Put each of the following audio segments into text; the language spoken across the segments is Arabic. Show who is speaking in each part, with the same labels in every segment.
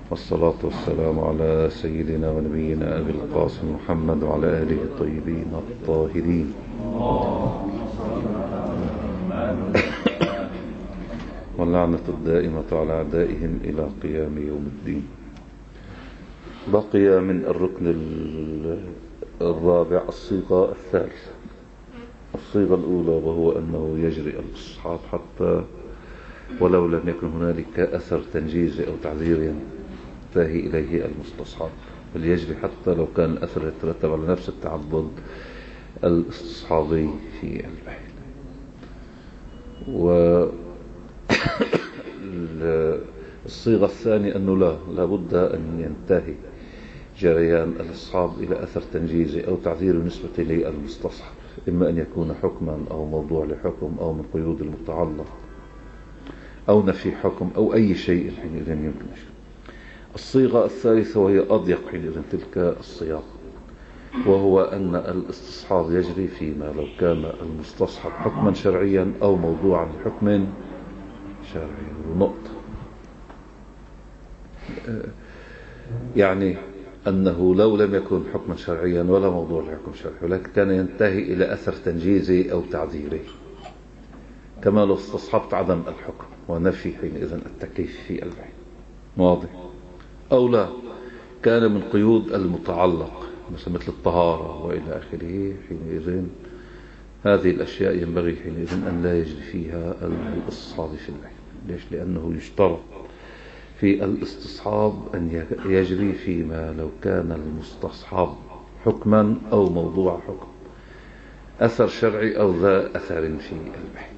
Speaker 1: والصلاة والسلام على سيدنا ونبينا أبي القاسم محمد وعلى آله الطيبين الطاهرين. واللعنة الدائمة على أعدائهم إلى قيام يوم الدين. بقي من الركن الرابع الصيغة الثالثة. الصيغة الأولى وهو أنه يجري الاستصحاب حتى ولو لم يكن هنالك أثر تنجيزي أو تعذير ينتهي إليه المستصحب، بل يجري حتى لو كان الأثر يترتب على نفس التعبد الاستصحابي في البحث. والصيغة الثانية أنه لابد أن ينتهي جريان الاستصحاب إلى أثر تنجيزي أو تعذير نسبة للمستصحب، إما أن يكون حكما أو موضوع لحكم أو من قيود المتعلق أو نفي حكم أو أي شيء حينئذ يمكن. الصيغة الثالثة وهي أضيق حينئذ تلك الصياغة، وهو أن الاستصحاب يجري فيما لو كان المستصحب حكما شرعيا أو موضوعا لحكم شرعي. ونقطة يعني أنه لو لم يكن حكما شرعيا ولا موضوع لحكم شرعي ولكن كان ينتهي إلى أثر تنجيزي أو تعذيري، كما لو استصحبت عدم الحكم ونفي حينئذ التكليف في البحث، واضح؟ أو لا كان من قيود المتعلق مثل الطهارة وإلى آخره، حينئذ هذه الأشياء ينبغي حينئذ أن لا يجري فيها الاستصحاب في البحث. ليش؟ لأنه يشترط في الاستصحاب أن يجري فيما لو كان المستصحب حكما أو موضوع حكم، أثر شرعي أو ذا أثر في البحث.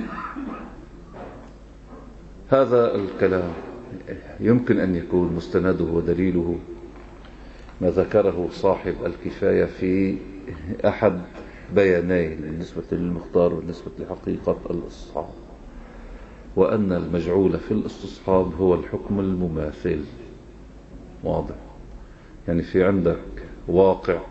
Speaker 1: هذا الكلام يمكن أن يكون مستنده ودليله ما ذكره صاحب الكفاية في أحد بيانين بالنسبة للمختار بالنسبة لحقيقة الاستصحاب، وأن المجعول في الاستصحاب هو الحكم المماثل. واضح؟ يعني في عندك واقع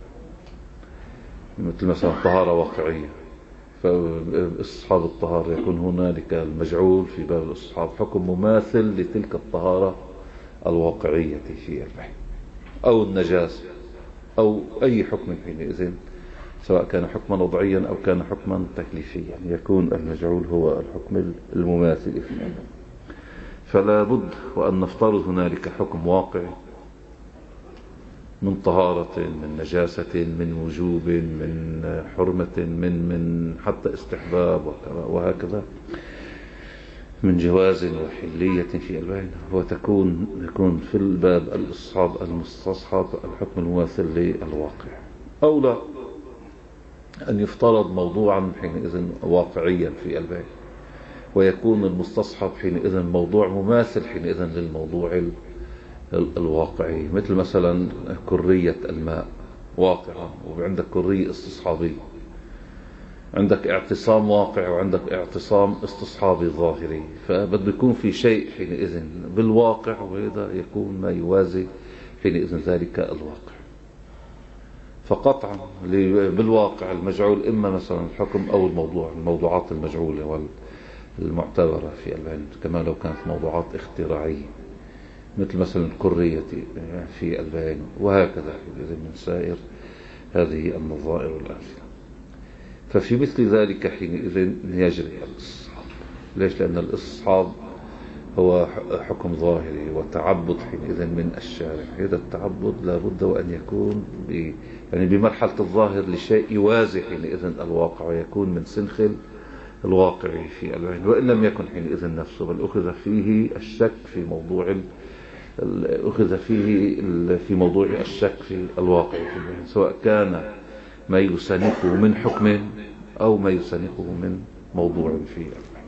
Speaker 1: مثل مثلا طهارة واقعية، فاستصحاب الطهارة يكون هنالك المجعول في باب الاستصحاب حكم مماثل لتلك الطهارة الواقعية في البحث، أو النجاسة أو أي حكم حينئذ، سواء كان حكما وضعيا أو كان حكما تكليفيا، يكون المجعول هو الحكم المماثل في البحث. فلا بد وأن نفترض هنالك حكم واقعي من طهارة، من نجاسة، من وجوب، من حرمة، من حتى استحباب وهكذا، من جواز وحلية في البين، يكون في الباب الاستصحاب المستصحب الحكم المماثل للواقع. أو لا أن يفترض موضوعا حينئذ واقعيا في البين، ويكون المستصحب حينئذ موضوع مماثل حينئذ للموضوع الواقعي، مثل مثلا كرية الماء واقعا وعندك كرية استصحابية، عندك اعتصام واقع وعندك اعتصام استصحابي ظاهري، فبده يكون في شيء حينئذ بالواقع، وهذا يكون ما يوازي حينئذ ذلك الواقع. فقطعا بالواقع المجعول إما مثلا الحكم أو الموضوعات المجعولة والمعتبرة في العلم، كما لو كانت موضوعات اختراعية مثل مثلا الكرية في البيان، وهكذا من سائر هذه النظائر والأمثلة. ففي مثل ذلك حينئذ يجري الاستصحاب. ليش؟ لأن الاستصحاب هو حكم ظاهري وتعبد حينئذ من الشارع. هذا التعبد لابد وأن يكون يعني بمرحلة الظاهر لشيء يوازي حينئذ الواقع، ويكون من سنخ الواقع في العين، وإن لم يكن حينئذ نفسه، بل أخذ فيه الشك في موضوع في موضوع الشك في الواقع في العين، سواء كان ما يسنخه من حكم أو ما يسنخه من موضوع في العين.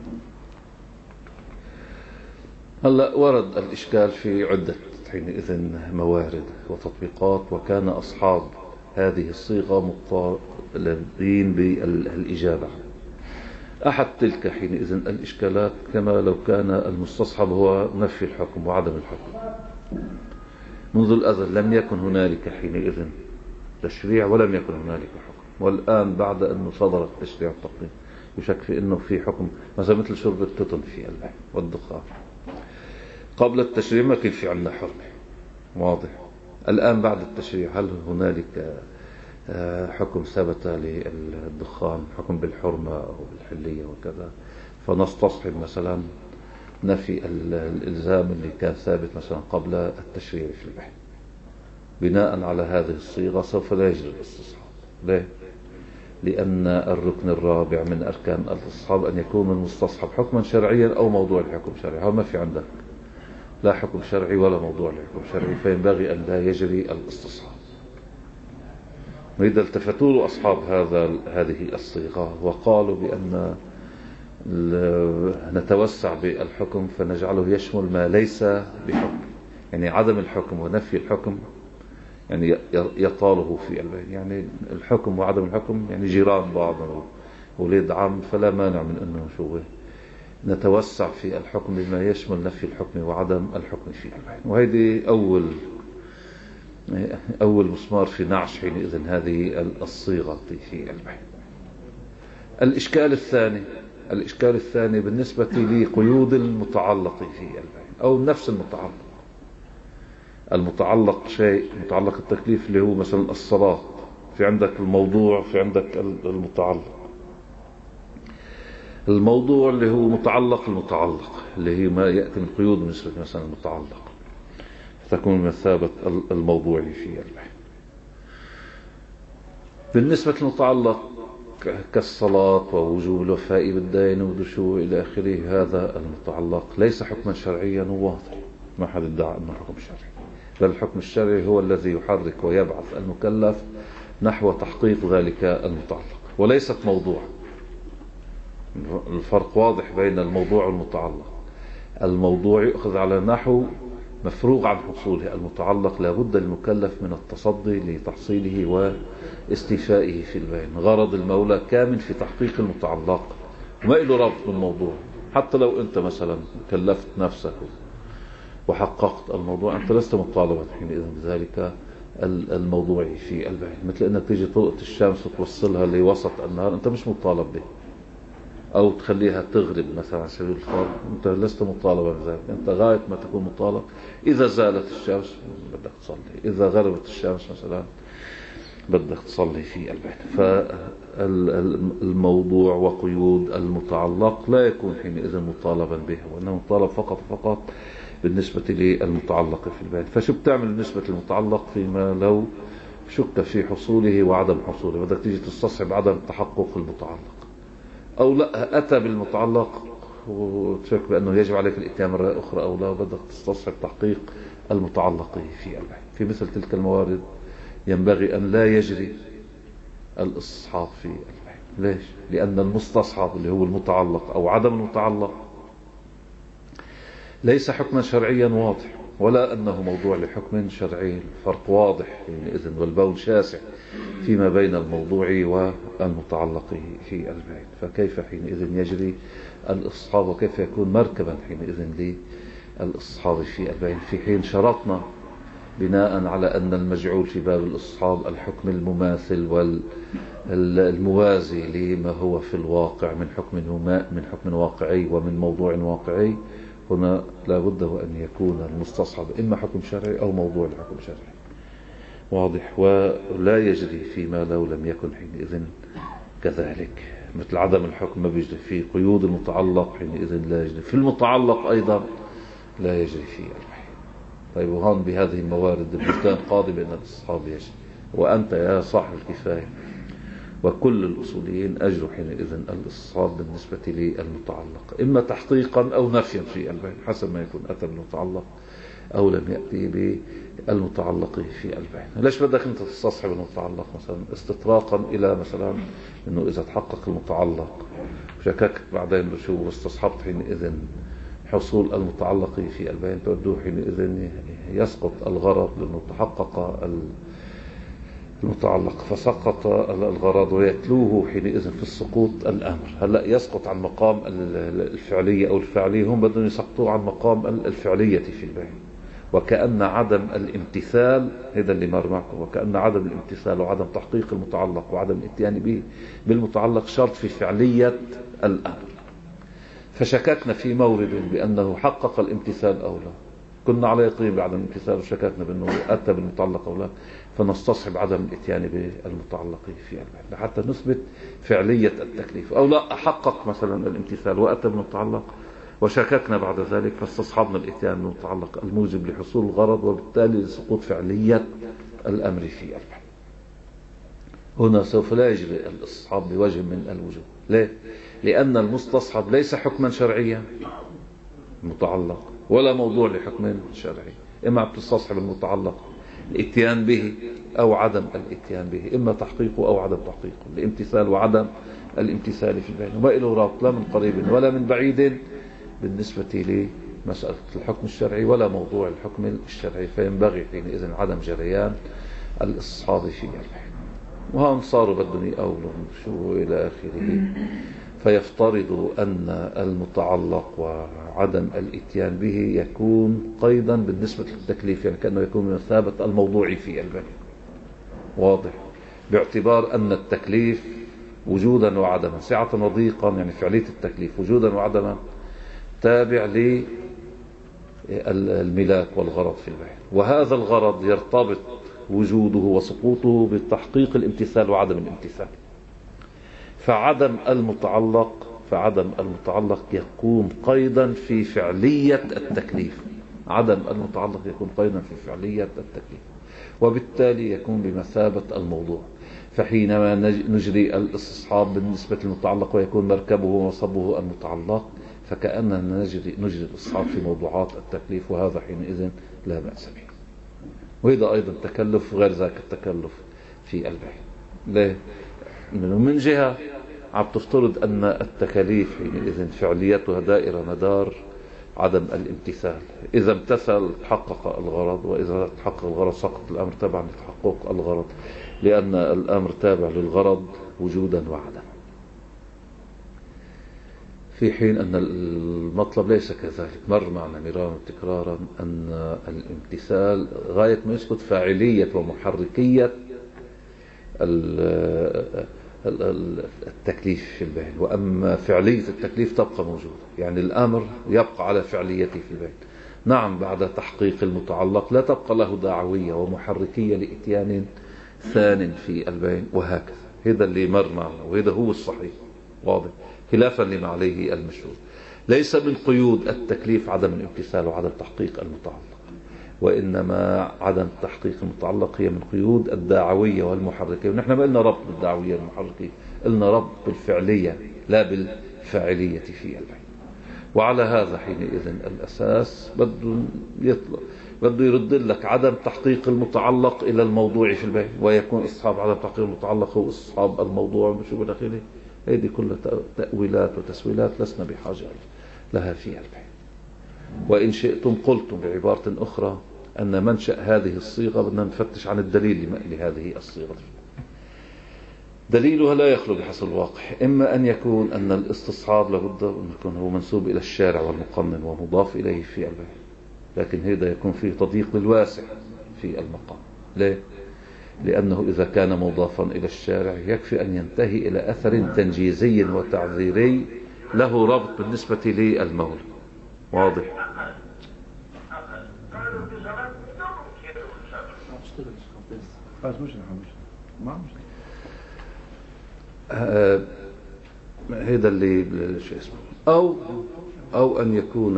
Speaker 1: هلا ورد الإشكال في عدة حينئذ موارد وتطبيقات، وكان أصحاب هذه الصيغة مطالبين بالإجابة. أحد تلك حينئذ الإشكالات كما لو كان المستصحب هو نفي الحكم وعدم الحكم. منذ الأزل لم يكن هنالك حينئذ تشريع ولم يكن هنالك حكم، والآن بعد أنه صدر التشريع التقنين يشك في أنه في حكم، مثل شرب التتن في اللحم والدخان. قبل التشريع ما كان في عندنا حرمة، واضح. الآن بعد التشريع هل هنالك حكم ثبت للدخان، حكم بالحرمة أو بالحلية وكذا، فنستصحب مثلا نفي الإلزام اللي كان ثابت مثلا قبل التشريع في البحث. بناء على هذه الصيغة سوف لا يجري الاستصحاب. ليه؟ لأن الركن الرابع من أركان الاستصحاب أن يكون المستصحب حكما شرعيا أو موضوع لحكم شرعي. هذا ما في عندك لا حكم شرعي ولا موضوع لحكم شرعي، فينبغي أن لا يجري الاستصحاب. وإذا التفتوا له أصحاب هذه الصيغة وقالوا بأن نتوسع بالحكم فنجعله يشمل ما ليس بحكم، يعني عدم الحكم ونفي الحكم يعني يطاله في البين، يعني الحكم وعدم الحكم يعني جيران بعض وليد عم، فلا مانع من أنه شو نتوسع في الحكم بما يشمل نفي الحكم وعدم الحكم في البين. وهذه أول مسمار في نعش حينئذ هذه الصيغة في البين. الإشكال الثاني بالنسبة لقيود المتعلق في البين أو نفس المتعلق شيء متعلق التكليف اللي هو مثلا الصلاة، في عندك الموضوع، في عندك الموضوع اللي هو المتعلق اللي هي ما يأتي من قيود بالنسبة مثلا المتعلق فتكون مثابة الموضوع في البين. بالنسبة للمتعلق كالصلاة ووجوب الوفاء بالدين ودشوه إلى آخره، هذا المتعلق ليس حكما شرعيا واضح، ما حد ادعى أنه حكم شرعي، بل الحكم الشرعي هو الذي يحرك ويبعث المكلف نحو تحقيق ذلك المتعلق وليست موضوع. الفرق واضح بين الموضوع والمتعلق. الموضوع يؤخذ على نحو مفروغ عن حصوله، المتعلق لابد المكلف من التصدي لتحصيله واستيفائه في البين. غرض المولى كامل في تحقيق المتعلق وما له ربط بالموضوع. حتى لو أنت مثلا كلفت نفسك وحققت الموضوع، أنت لست مطالبا حينئذ بذلك الموضوع في البين. مثل أنك تيجي طلقة الشمس وتوصلها لوسط النهار، أنت مش مطالب به، أو تخليها تغرب مثلا على سبيل الفرض، أنت لست مطالبا بذلك. أنت غاية ما تكون مطالب إذا زالت الشمس بدك تصلي، إذا غربت الشمس مثلا بدك تصلي في البيت. فالموضوع وقيود المتعلق لا يكون حينئذ مطالبا به، وإنه مطالب فقط بالنسبة للمتعلق في البيت. فشو بتعمل بالنسبة للمتعلق فيما لو شك في حصوله وعدم حصوله؟ بدك تيجي تستصحب عدم تحقق المتعلق، أو لا أتى بالمتعلق وتشك بأنه يجب عليك الإتيان مرة أخرى أو لا، بدك تستصحب تحقيق المتعلق في البيت. في مثل تلك الموارد ينبغي أن لا يجري الاستصحاب في البيت. ليش؟ لأن المستصحب اللي هو المتعلق أو عدم المتعلق ليس حكما شرعيا واضح، ولا أنه موضوع لحكم شرعي. الفرق واضح حينئذ والبون شاسع فيما بين الموضوع والمتعلق في البيت. فكيف حينئذ يجري الاستصحاب، وكيف يكون مركبا حينئذ للاستصحاب في البيت، في حين شرطنا بناء على أن المجعول في باب الاستصحاب الحكم المماثل والموازي لما هو في الواقع من حكم واقعي ومن موضوع واقعي. هنا لا بد أن يكون المستصحب إما حكم شرعي أو موضوع لحكم شرعي، واضح. ولا يجري فيما لو لم يكن حينئذ كذلك. مثل عدم الحكم ما بيجري في قيود المتعلق، حينئذ لا يجري في المتعلق أيضا، لا يجري فيه الوحي. طيب وهون بهذه الموارد البلدان قاضي بأن الاستصحاب يجري، وأنت يا صاحب الكفاية وكل الأصوليين أجروا حينئذ الاستصحاب بالنسبة للمتعلق إما تحقيقا أو نفيا في البين، حسب ما يكون أتى بالمتعلق أو لم يأتي بالمتعلق في البين. ليش بدك أنت تستصحب المتعلق مثلا استطراقا إلى مثلا أنه إذا تحقق المتعلق شككت بعدين بشو استصحبت حينئذ حصول المتعلق في البين، تودوه حينئذ يسقط الغرض لأنه تحقق المتعلق فسقط الغرض، ويتلوه حينئذ في السقوط الأمر. هلأ يسقط عن مقام الفعلية أو الفعلية، هم بدهم يسقطوه عن مقام الفعلية في البين. وكأن عدم الامتثال، هذا اللي مر معكم، وكأن عدم الامتثال وعدم تحقيق المتعلق وعدم الاتيان به بالمتعلق شرط في فعلية الأمر. فشككنا في مورد بأنه حقق الامتثال أو لا، كنا على يقين بعدم الامتثال وشككنا بأنه أتى بالمتعلق أو لا، فنستصحب عدم الاتيان بالمتعلق في البحث حتى نثبت فعلية التكليف. أو لا أحقق مثلا الامتثال وأتى بالمتعلق وشككنا بعد ذلك، فاستصحبنا الاتيان بالمتعلق الموجب لحصول الغرض وبالتالي سقوط فعلية الأمر في البحث. هنا سوف لا يجري الاستصحاب بوجه من الوجوه. ليه؟ لأن المستصحب ليس حكما شرعيا متعلق ولا موضوع لحكم شرعي، إما بتستصحب المتعلق الاتيان به أو عدم الاتيان به، إما تحقيقه أو عدم تحقيقه، الامتثال وعدم الامتثال في البين، وما له رابط لا من قريب ولا من بعيد بالنسبة لمسألة الحكم الشرعي ولا موضوع الحكم الشرعي، فينبغي حينئذ عدم جريان الاستصحاب في البين. وهم صاروا بدهم يقولوا شو إلى آخره، فيفترض أن المتعلق وعدم الاتيان به يكون قيدا بالنسبة للتكليف، يعني كأنه يكون من مثابة الموضوع في البين. واضح؟ باعتبار أن التكليف وجودا وعدما سعة وضيقا، يعني فعلية التكليف وجودا وعدما تابع للملاك والغرض في البين، وهذا الغرض يرتبط وجوده وسقوطه بتحقيق الامتثال وعدم الامتثال. فعدم المتعلق يكون قيدا في فعلية التكليف، عدم المتعلق يكون قيدا في فعلية التكليف، وبالتالي يكون بمثابة الموضوع. فحينما نجري الاستصحاب بالنسبة للمتعلق ويكون مركبه ومصبه المتعلق، فكأننا نجري الاستصحاب في موضوعات التكليف، وهذا حينئذ لا بأس به. وإذا أيضا تكلف غير ذاك التكلف في البيع. ليه؟ من جهة عم تفترض أن التكاليف حينئذ فعليتها دائرة مدار عدم الامتثال، إذا امتثل تحقق الغرض، وإذا تحقق الغرض سقط الأمر تبعا لتحقق الغرض، لأن الأمر تابع للغرض وجودا وعدما، في حين أن المطلب ليس كذلك. مر معنا مرارا وتكرارا أن الامتثال غاية ما يسقط فاعلية ومحركية التكليف في البين، وأما فعلية التكليف تبقى موجودة، يعني الأمر يبقى على فعليته في البين. نعم بعد تحقيق المتعلق لا تبقى له دعوية ومحركية لإتيان ثان في البين، وهكذا. هذا اللي مر معنا وهذا هو الصحيح، واضح، خلافا لما عليه المشهور. ليس من قيود التكليف عدم الامتثال وعدم تحقيق المتعلق، وإنما عدم تحقيق المتعلق هي من قيود الدعوية والمحركية. ونحن ما قلنا ربط بالدعوية والمحركية، قلنا ربط بالفعلية لا بالفاعلية في البين. وعلى هذا حينئذ الأساس بده يرد لك عدم تحقيق المتعلق إلى الموضوع في البين، ويكون استصحاب عدم تحقيق المتعلق هو استصحاب الموضوع وشو بالأخير. هذه كلها تأويلات وتسويلات لسنا بحاجة لها في البين. وإن شئتم قلتم بعبارة أخرى أن منشأ هذه الصيغة بدنا نفتش عن الدليل لهذه الصيغة. دليلها لا يخلو بحسب الواقع، إما أن يكون أن الاستصحاب لابد أن يكون هو منسوب إلى الشارع والمقنن ومضاف إليه في البين، لكن هذا يكون فيه تضييق للواسع في المقام. ليه؟ لأنه إذا كان مضافا إلى الشارع يكفي أن ينتهي إلى أثر تنجيزي وتعذيري له ربط بالنسبة للمولى. واضح؟ هذا اللي شو اسمه. أو أن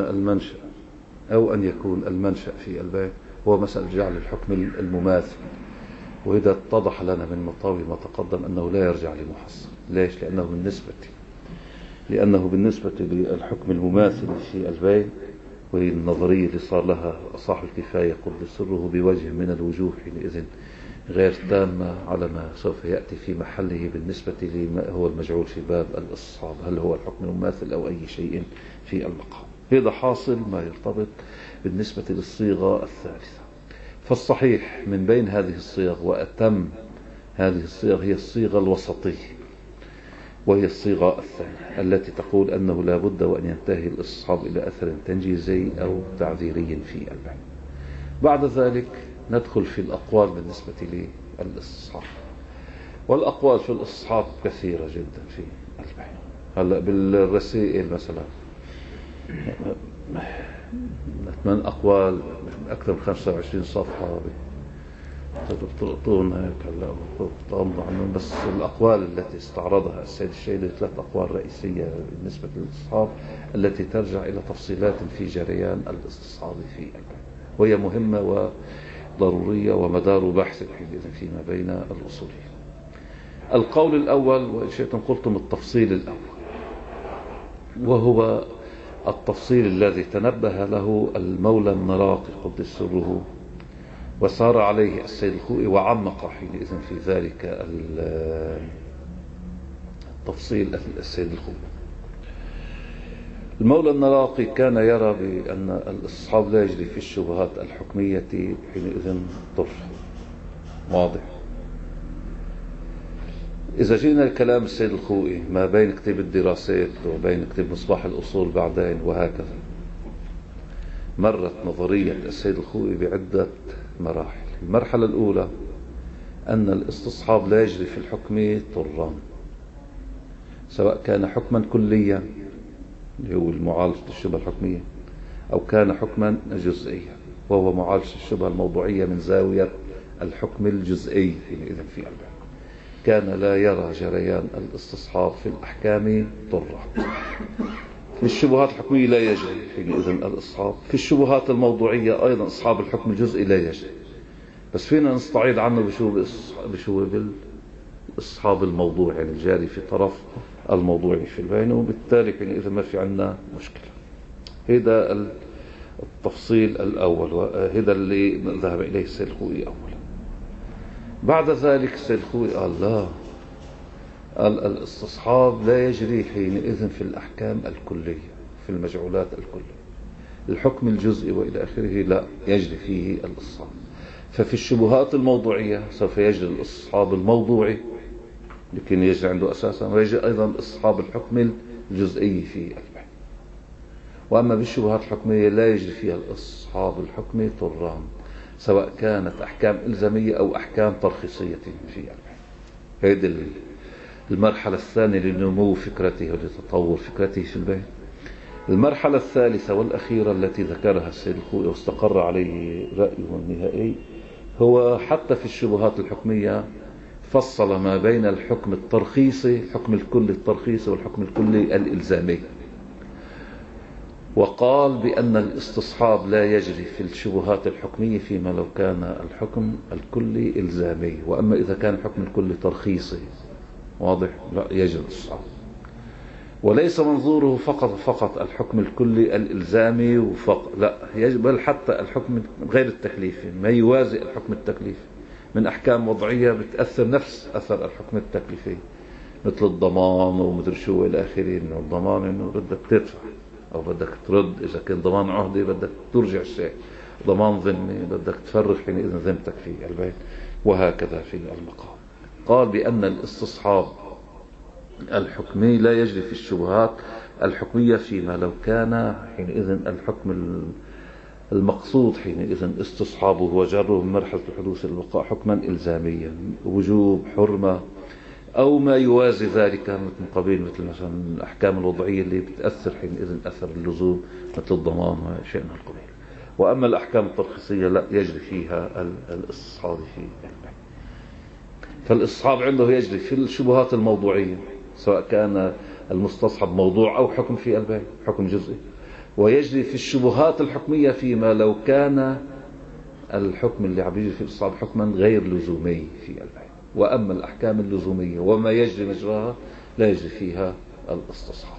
Speaker 1: يكون المنشأ في البيت هو مسألة جعل الحكم المماثل، وإذا اتضح لنا من مطاوي ما تقدم أنه لا يرجع لمحصل. ليش؟ لأنه بالنسبة للحكم المماثل في البيت، وهي النظرية اللي صار لها صاحب الكفاية قد سره بوجه من الوجوه حينئذ غير تامة على ما سوف يأتي في محله بالنسبة لما هو المجعول في باب الاستصحاب، هل هو الحكم المماثل أو أي شيء في المقام. هذا حاصل ما يرتبط بالنسبة للصيغة الثالثة. فالصحيح من بين هذه الصيغ وأتم هذه الصيغ هي الصيغة الوسطية، وهي الصيغة الثانية التي تقول أنه لا بد وأن ينتهي الاستصحاب إلى أثر تنجيزي أو تعذيري في البين. بعد ذلك ندخل في الأقوال بالنسبة للاستصحاب، والأقوال في الاستصحاب كثيرة جدا في البين. هلأ بالرسائل مثلا من أقوال أكثر من 25 صفحة تلقطون هيك هلا وتغمضوا عنهم، بس الأقوال التي استعرضها السيد الشهيدي 3 أقوال رئيسية بالنسبة للاستصحاب التي ترجع إلى تفصيلات في جريان الاستصحاب في البيان، وهي مهمة وضرورية ومدار بحث حينئذ فيما بين الأصوليين. القول الأول، وإن شئتم قلتم التفصيل الأول، وهو التفصيل الذي تنبه له المولى النراقي قدس سره وسار عليه السيد الخوئي وعمق حينئذ في ذلك التفصيل السيد الخوئي. المولى النراقي كان يرى بأن الاستصحاب لا يجري في الشبهات الحكمية حينئذ طرح واضح. إذا جينا لكلام السيد الخوئي ما بين كتاب الدراسات وبين كتاب مصباح الأصول بعدين وهكذا، مرت نظرية السيد الخوئي بعدة مراحل. المرحلة الأولى أن الاستصحاب لا يجري في الحكم طرا، سواء كان حكما كليا اللي هو المعالجة الشبهة الحكمية، أو كان حكما جزئيا وهو معالجة الشبهة الموضوعية من زاوية الحكم الجزئي حينئذ في الباب. كان لا يرى جريان الاستصحاب في الأحكام طرا. في الشبهات الحكمية لا يجري حينئذ الاستصحاب، في الشبهات الموضوعية أيضا استصحاب الحكم الجزئي لا يجري، بس فينا نستعيد عنه بشو بالاستصحاب الموضوعي يعني الجاري في طرف الموضوعي في البين، وبالتالي حينئذ ما في عندنا مشكلة. هذا التفصيل الأول، وهذا اللي ذهب إليه السيد الخوئي أولا. بعد ذلك السيد الخوئي قال لا، الاستصحاب لا يجري حينئذ في الأحكام الكلية في المجعولات الكلية، الحكم الجزئي وإلى آخره لا يجري فيه الاستصحاب. ففي الشبهات الموضوعية سوف يجري الاستصحاب الموضوعي لكن يجري عنده أساسا، ويجري أيضا استصحاب الحكم الجزئي في البحث. وأما بالشبهات الحكمية لا يجري فيها الاستصحاب الحكمي طران، سواء كانت أحكام إلزامية أو أحكام ترخيصية في البحث. هذه المرحلة الثانية لنمو فكرته ولتطور فكرته في البحث. المرحلة الثالثة والأخيرة التي ذكرها السيد الخوئي واستقر عليه رأيه النهائي، هو حتى في الشبهات الحكمية فصل ما بين الحكم الترخيصي، الحكم الكلي الترخيصي، والحكم الكلي الإلزامي، وقال بأن الاستصحاب لا يجري في الشبهات الحكمية فيما لو كان الحكم الكلي إلزامي، وأما إذا كان الحكم الكلي ترخيصي واضح لا يجري الاستصحاب. وليس منظوره فقط الحكم الكلي الإلزامي وفقط، لا يجب بل حتى الحكم غير التكليفي ما يوازي الحكم التكليفي من أحكام وضعية بتأثر نفس أثر الحكم التكليفي، مثل الضمان ومدري شو إلى آخره. إنه الضمان إنه بدك تدفع أو بدك ترد، إذا كان ضمان عهدي بدك ترجع الشيء، ضمان ذمي بدك تفرغ حينئذ ذمتك في البيت، وهكذا في المقام. قال بأن الاستصحاب الحكمي لا يجري في الشبهات الحكمية فيما لو كان حينئذ الحكم المقصود حينئذ استصحابه وجره من مرحلة الحدوث البقاء حكما إلزاميا، وجوب حرمة أو ما يوازي ذلك من قبيل مثل مثلا الأحكام الوضعية اللي بتأثر حينئذ أثر اللزوم مثل الضمان وشيء من القبيل. وأما الأحكام الترخيصية لا يجري فيها الاستصحاب في البيع. فالاستصحاب عنده يجري في الشبهات الموضوعية سواء كان المستصحب موضوع أو حكم في البيع حكم جزئي، ويجري في الشبهات الحكمية فيما لو كان الحكم اللي عم يجري في الاستصحاب حكما غير لزومي في البيع. وأما الأحكام اللزومية وما يجري مجراها لا يجري فيها الاستصحاب.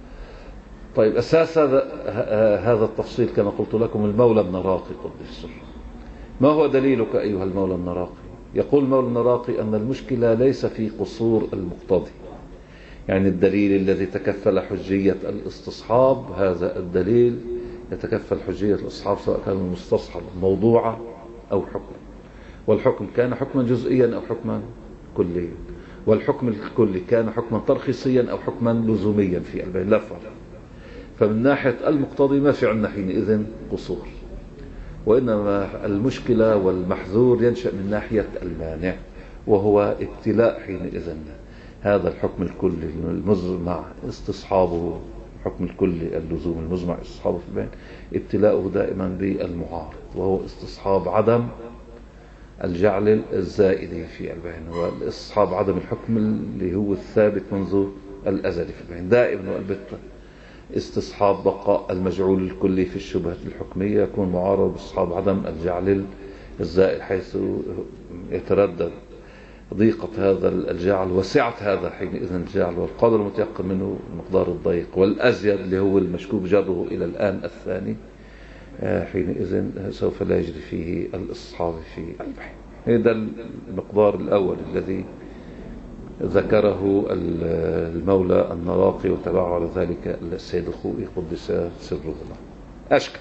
Speaker 1: طيب أساس هذا التفصيل كما قلت لكم المولى النراقي قدس سره. ما هو دليلك أيها المولى النراقي؟ يقول المولى النراقي أن المشكلة ليس في قصور المقتضي، يعني الدليل الذي تكفل حجية الاستصحاب هذا الدليل يتكفل حجية الاستصحاب سواء كان المستصحب موضوعا أو حكما، والحكم كان حكما جزئيا أو حكما كليا، والحكم الكلي كان حكما ترخيصيا أو حكما لزوميا في البين لا فرق. فمن ناحية المقتضي ما في عندنا حينئذ قصور، وإنما المشكلة والمحذور ينشأ من ناحية المانع، وهو ابتلاء حينئذ هذا الحكم الكلي المزمع استصحابه الحكم الكلي اللزوم المجمع استصحابه في البين ابتلاؤه دائما بالمعارض، وهو استصحاب عدم الجعل الزائد في البين، والاستصحاب عدم الحكم اللي هو الثابت منذ الأزل في البين دائما. والبتة استصحاب بقاء المجعول الكلي في الشبهة الحكمية يكون معارض باستصحاب عدم الجعل الزائد، حيث يتردد ضيقة هذا الجعل وسعة هذا حينئذ الجعل، والقدر المتيقن منه المقدار الضيق، والأزيد اللي هو المشكوك جره إلى الآن الثاني حينئذ سوف لا يجري فيه الاستصحاب في البحث. هذا المقدار الأول الذي ذكره المولى النراقي وتبعه على ذلك السيد الخوئي قدس سره الله. أشكل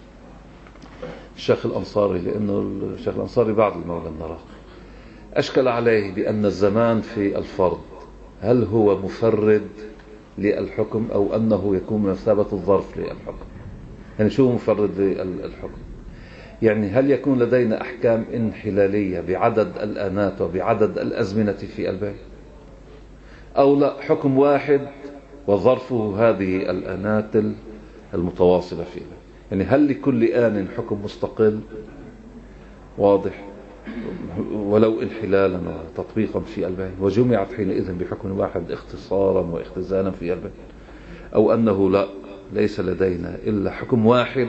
Speaker 1: الشيخ الأنصاري، لأنه الشيخ الأنصاري بعد المولى النراقي، أشكل عليه بأن الزمان في الفرض هل هو مفرد للحكم أو أنه يكون بمثابة الظرف للحكم. يعني شو مفرد للحكم؟ يعني هل يكون لدينا أحكام انحلالية بعدد الآنات وبعدد الأزمنة في البيت، أو لا حكم واحد وظرفه هذه الآنات المتواصلة فيه؟ يعني هل لكل آن حكم مستقل واضح ولو انحلالا وتطبيقا في البيت وجمعت حينئذ بحكم واحد اختصارا واختزانا في البيت، أو أنه لا ليس لدينا إلا حكم واحد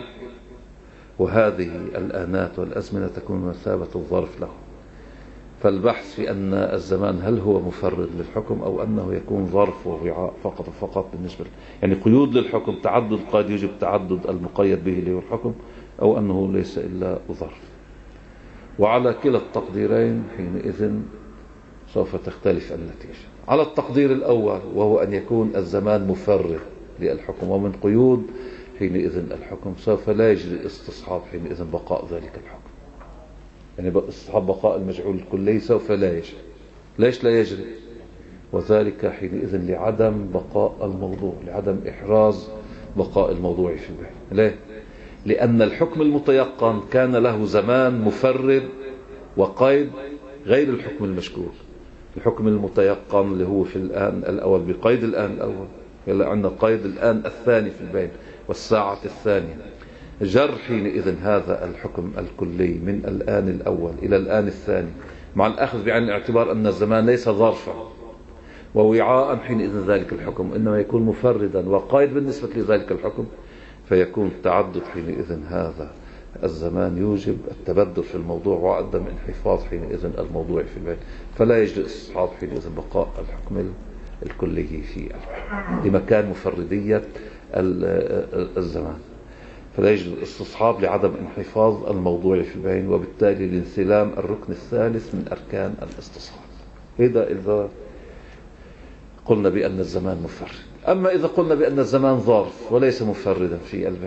Speaker 1: وهذه الآنات والأزمنة تكون مثابة الظرف له. فالبحث في أن الزمان هل هو مفرد للحكم أو أنه يكون ظرف ووعاء فقط بالنسبة يعني قيود للحكم، تعدد قد يجب تعدد المقيد به اللي هو الحكم، أو أنه ليس إلا ظرف. وعلى كلا التقديرين حينئذ سوف تختلف النتيجة. على التقدير الأول وهو أن يكون الزمان مفرد للحكم ومن قيود حينئذ الحكم سوف لا يجري استصحاب حينئذ بقاء ذلك الحكم، يعني استصحاب بقاء المجعول الكلي سوف لا يجري. ليش لا يجري؟ وذلك حينئذ لعدم بقاء الموضوع، لعدم إحراز بقاء الموضوع في البحث. ليه؟ لأن الحكم المتيقن كان له زمان مفرد وقيد غير الحكم المشكوك. الحكم المتيقن اللي هو في الآن الأول بقيد الآن الأول، يلا عندنا قيد الآن الثاني في البين والساعة الثانية، جر حينئذ هذا الحكم الكلي من الآن الأول إلى الآن الثاني مع الأخذ بعين الاعتبار أن الزمان ليس ظرفا ووعاء حينئذ ذلك الحكم، إنما يكون مفردا وقيد بالنسبة لذلك الحكم، فيكون تعدد حينئذ هذا الزمان يوجب التبدل في الموضوع وعدم انحفاظ حينئذ الموضوع في البيت، فلا يجري استصحاب حينئذ بقاء الحكم الكلي في لمكان مفردية الزمان، فلا يجري الاستصحاب لعدم انحفاظ الموضوع في البين، وبالتالي لانسلام الركن الثالث من أركان الاستصحاب. إذا قلنا بأن الزمان مفرد. أما إذا قلنا بأن الزمان ظرف وليس مفردا في البين،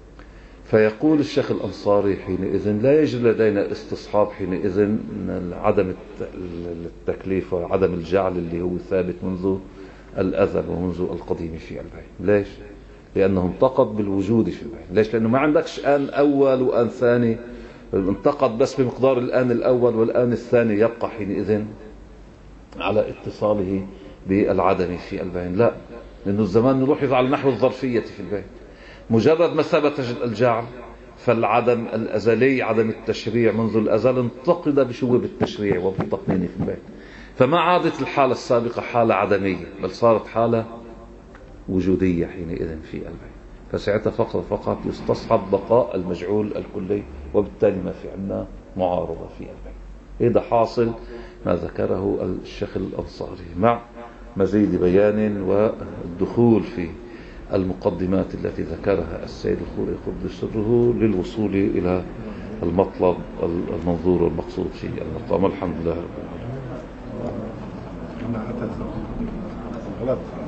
Speaker 1: فيقول الشيخ الأنصاري حينئذ لا يجري لدينا استصحاب حينئذ عدم التكليف وعدم الجعل اللي هو ثابت منذ الأزل ومنذ القديم في البين. ليش؟ لأنه انتقد بالوجود في البين. ليش؟ لأنه ما عندكش آن أول وآن ثاني، انتقد بس بمقدار الآن الأول والآن الثاني يبقى حينئذ على اتصاله بالعدم في البين. لا، لأنه الزمان يروح على نحو الظرفية في البين، مجرد ما ثبت الجعل فالعدم الأزلي عدم التشريع منذ الأزل انتقد بشوب التشريع وبالتقنين في البين، فما عادت الحالة السابقة حالة عدمية بل صارت حالة وجودية حينئذ في البين، فساعتها فقط يستصحب بقاء المجعول الكلي، وبالتالي ما في عنا معارضة في البين. هذا حاصل ما ذكره الشيخ الأنصاري مع مزيد بيان والدخول في المقدمات التي ذكرها السيد الخوئي قدس سره للوصول إلى المطلب المنظور والمقصود في المقام. الحمد لله رب العالمين.